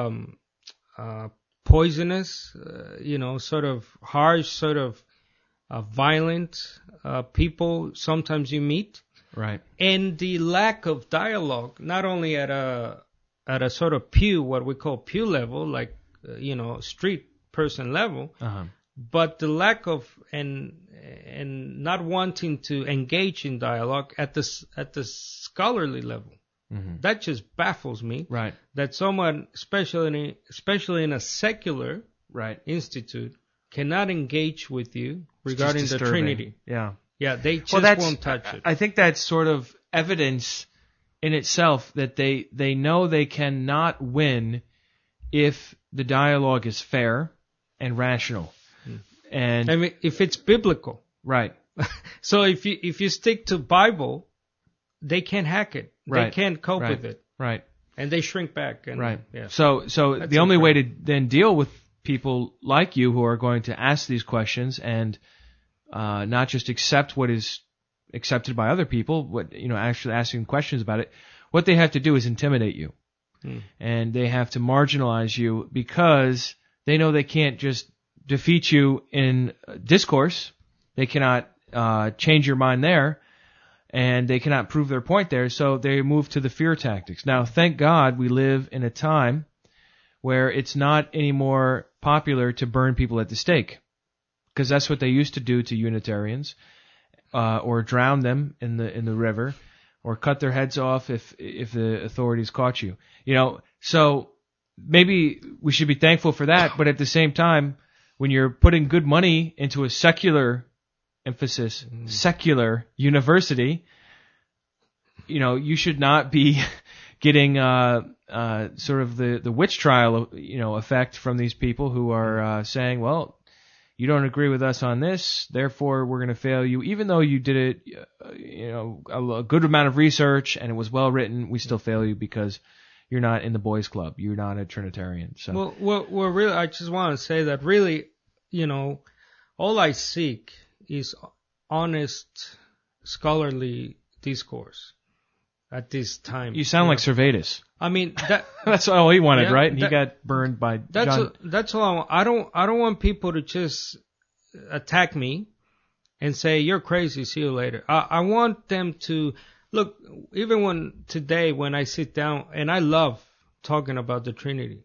B: of poisonous, sort of harsh, sort of violent people sometimes you meet.
A: Right.
B: And the lack of dialogue, not only at a sort of pew, what we call pew level, like, street person level, but the lack of and not wanting to engage in dialogue at the scholarly level. That just baffles me.
A: Right.
B: That someone, especially in a secular institute, cannot engage with you regarding the Trinity.
A: Yeah.
B: Yeah, they just won't touch it.
A: I think that's sort of evidence in itself that they know they cannot win if the dialogue is fair and rational. And
B: I mean, if it's biblical.
A: Right.
B: So if you stick to Bible, they can't hack it.
A: Right.
B: They can't cope with it.
A: Right.
B: And they shrink back. And,
A: right.
B: Yeah.
A: So the only way to then deal with people like you who are going to ask these questions and not just accept what is accepted by other people, actually asking questions about it, what they have to do is intimidate you. And they have to marginalize you because they know they can't just defeat you in discourse. They cannot change your mind there, and they cannot prove their point there, so they move to the fear tactics. Now, thank God we live in a time where it's not anymore popular to burn people at the stake, because that's what they used to do to Unitarians, or drown them in the river, or cut their heads off if the authorities caught you. So maybe we should be thankful for that, but at the same time, when you're putting good money into a secular emphasis, secular university, you should not be getting sort of the witch trial, effect from these people who are saying, well, you don't agree with us on this, therefore we're going to fail you. Even though you did it, a good amount of research and it was well written, we still fail you because you're not in the boys' club. You're not a Trinitarian. So
B: well, really, I just want to say that really, all I seek is honest, scholarly discourse at this time.
A: You sound like Servetus.
B: I mean,
A: that's all he wanted, right? And he got burned by John.
B: That's all I want. I don't want people to just attack me and say, you're crazy, see you later. I want them to, look, even today when I sit down, and I love talking about the Trinity,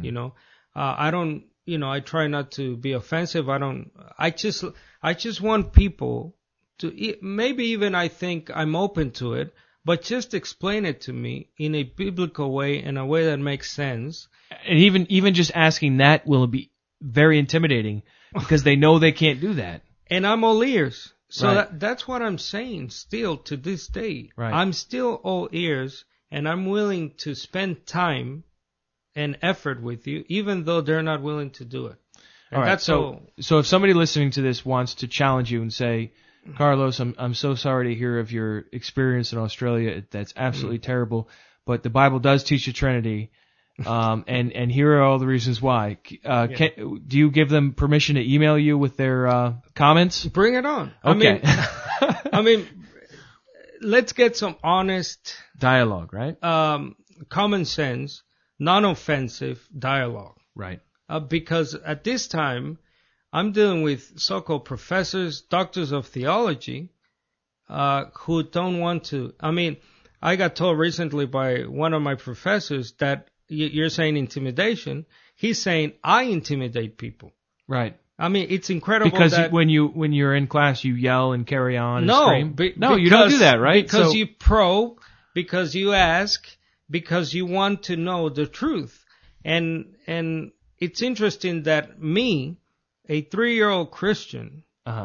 B: I don't, I try not to be offensive. I just want people to, maybe even I think I'm open to it, but just explain it to me in a biblical way, in a way that makes sense.
A: And even just asking that will be very intimidating because they know they can't do that.
B: And I'm all ears. So
A: Right.
B: that's what I'm saying still to this day.
A: Right.
B: I'm still all ears, and I'm willing to spend time and effort with you, even though they're not willing to do it. And
A: All right.
B: that's all.
A: So if somebody listening to this wants to challenge you and say, Carlos, I'm so sorry to hear of your experience in Australia. That's absolutely terrible. But the Bible does teach the Trinity, and here are all the reasons why. Do you give them permission to email you with their comments?
B: Bring it on.
A: Okay.
B: I mean, let's get some honest
A: Dialogue, right?
B: common sense, non-offensive dialogue.
A: Right.
B: Because at this time, I'm dealing with so-called professors, doctors of theology, who don't want to. I mean, I got told recently by one of my professors that you're saying intimidation. He's saying I intimidate people.
A: Right.
B: I mean, it's incredible
A: Because
B: that
A: when you're in class, you yell and carry on and
B: no,
A: scream. No, you don't do that, right?
B: Because
A: So-
B: you probe, because you ask, because you want to know the truth. And it's interesting that me, a 3-year-old Christian,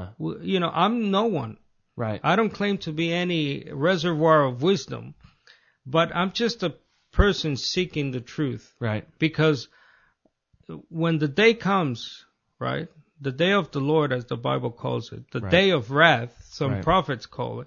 B: I'm no one.
A: Right.
B: I don't claim to be any reservoir of wisdom, but I'm just a person seeking the truth.
A: Right.
B: Because when the day comes, right, the day of the Lord, as the Bible calls it, the
A: Right.
B: day of wrath, some
A: Right.
B: prophets call it,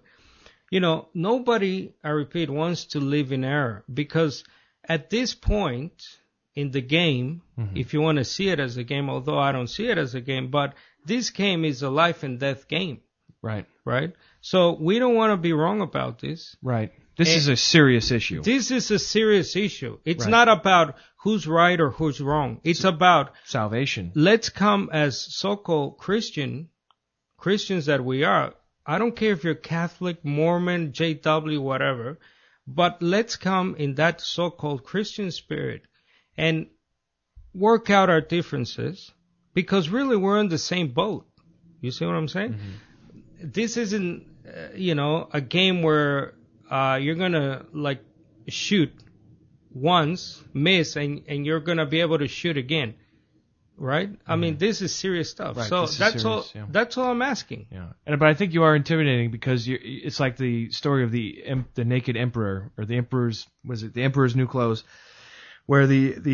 B: nobody, I repeat, wants to live in error. Because at this point in the game, if you want to see it as a game, although I don't see it as a game, but this game is a life and death game,
A: Right.
B: right? So we don't want to be wrong about this.
A: Right. This is a serious issue.
B: This is a serious issue. It's
A: Right.
B: not about who's right or who's wrong. It's about
A: Salvation.
B: let's come as so-called Christians that we are. I don't care if you're Catholic, Mormon, JW, whatever, but let's come in that so-called Christian spirit and work out our differences, because really we're in the same boat. You see what I'm saying? This isn't, a game where you're gonna like shoot once, miss, and you're gonna be able to shoot again, right? I mean, this is serious stuff.
A: Right,
B: So
A: this is
B: that's
A: serious,
B: all.
A: yeah.
B: That's all I'm asking.
A: Yeah. But I think you are intimidating because it's like the story of the naked emperor, or the emperor's new clothes, where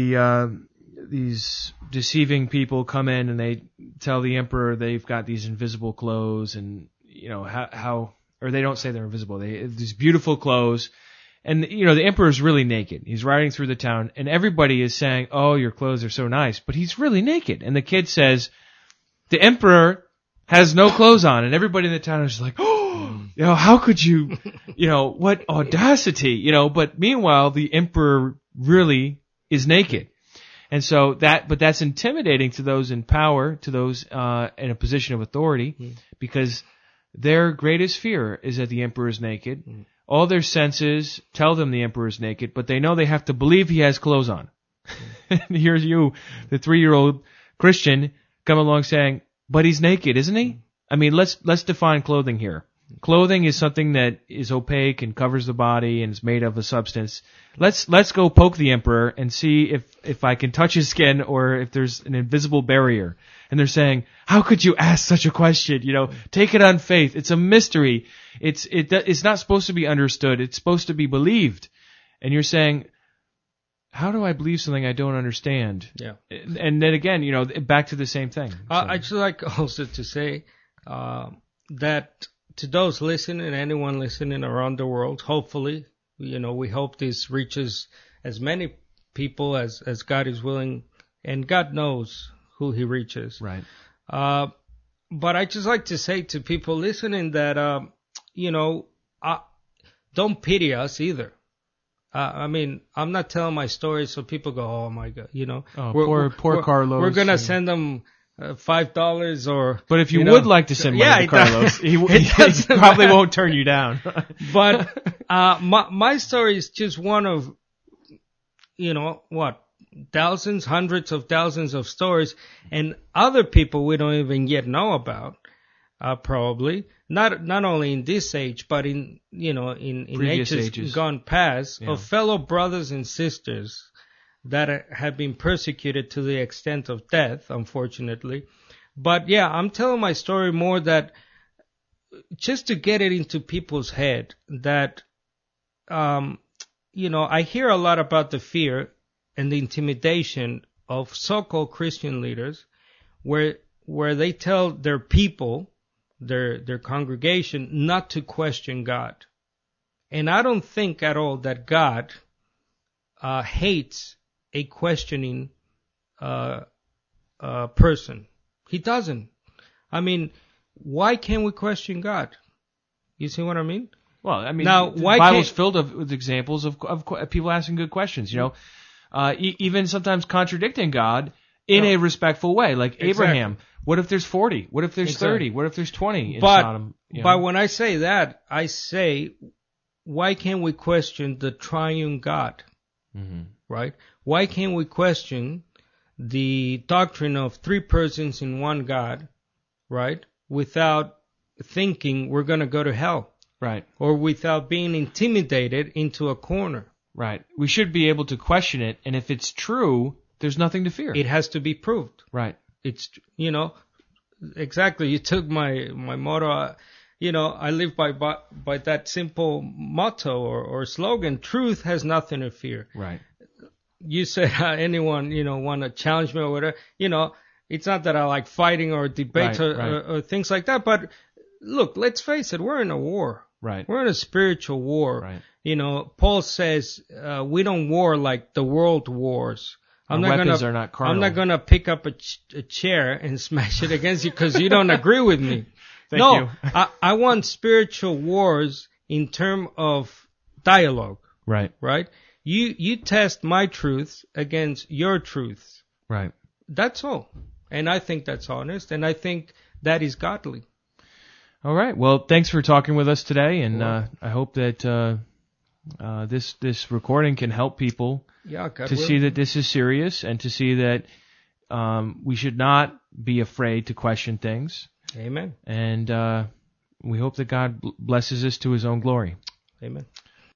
A: these deceiving people come in and they tell the emperor they've got these invisible clothes, and or they don't say they're invisible. They have these beautiful clothes, and the emperor's really naked. He's riding through the town, and everybody is saying, "Oh, your clothes are so nice," but he's really naked. And the kid says, "The emperor has no clothes on," and everybody in the town is like, "Oh, how could you? What audacity?" But meanwhile, the emperor really is naked. And so that's intimidating to those in power, to those in a position of authority, because their greatest fear is that the emperor is naked. All their senses tell them the emperor is naked, but they know they have to believe he has clothes on. And here's you, the 3-year-old Christian, come along saying, "But he's naked, isn't he?" I mean, let's define clothing here. Clothing is something that is opaque and covers the body and is made of a substance. Let's go poke the emperor and see if I can touch his skin or if there's an invisible barrier. And they're saying, "How could you ask such a question? Take it on faith. It's a mystery. It's not supposed to be understood. It's supposed to be believed." And you're saying, how do I believe something I don't understand?
B: Yeah.
A: And then again, back to the same thing.
B: I just like also to say that to those listening, anyone listening around the world, hopefully, we hope this reaches as many people as God is willing, and God knows who He reaches.
A: Right.
B: But I just like to say to people listening that, don't pity us either. I mean, I'm not telling my story so people go, oh my God,
A: poor Carlos.
B: We're gonna send them $5 or.
A: But if you would like to send money to Carlos, he probably won't turn you down.
B: But my story is just one of, thousands, hundreds of thousands of stories, and other people we don't even yet know about, probably not only in this age, but in ages gone past, of fellow brothers and sisters that have been persecuted to the extent of death, unfortunately. But yeah, I'm telling my story more that just to get it into people's head that, I hear a lot about the fear and the intimidation of so-called Christian leaders, where they tell their people, their congregation, not to question God. And I don't think at all that God hates a questioning person. He doesn't. I mean, why can't we question God? You see what I mean?
A: Well, I mean,
B: now,
A: the Bible's filled with examples of people asking good questions. Even sometimes contradicting God in a respectful way, like Abraham. What if there's 40? What if there's 30? What if there's 20 in Sodom?
B: But when I say that, I say, why can't we question the triune God?
A: Mm-hmm.
B: Right? Why can't we question the doctrine of three persons in one God, right? Without thinking we're going to go to hell.
A: Right.
B: Or without being intimidated into a corner.
A: Right. We should be able to question it, and if it's true, there's nothing to fear.
B: It has to be proved.
A: Right.
B: It's, exactly. You took my motto. I live by that simple motto or slogan. Truth has nothing to fear.
A: Right.
B: You said anyone, want to challenge me or whatever. It's not that I like fighting or debate or things like that. But look, let's face it. We're in a war.
A: Right.
B: We're in a spiritual war.
A: Right.
B: Paul says we don't war like the world wars.
A: Weapons are not carnal.
B: I'm not gonna pick up a chair and smash it against you because you don't agree with me.
A: Thank you.
B: I want spiritual wars in terms of dialogue.
A: Right.
B: Right. You test my truth against your truth.
A: Right. That's
B: all. And I think that's honest, and I think that is godly.
A: All right. Well, thanks for talking with us today, and I hope that this recording can help people see that this is serious and to see that we should not be afraid to question things.
B: Amen.
A: And we hope that God blesses us to His own glory.
B: Amen.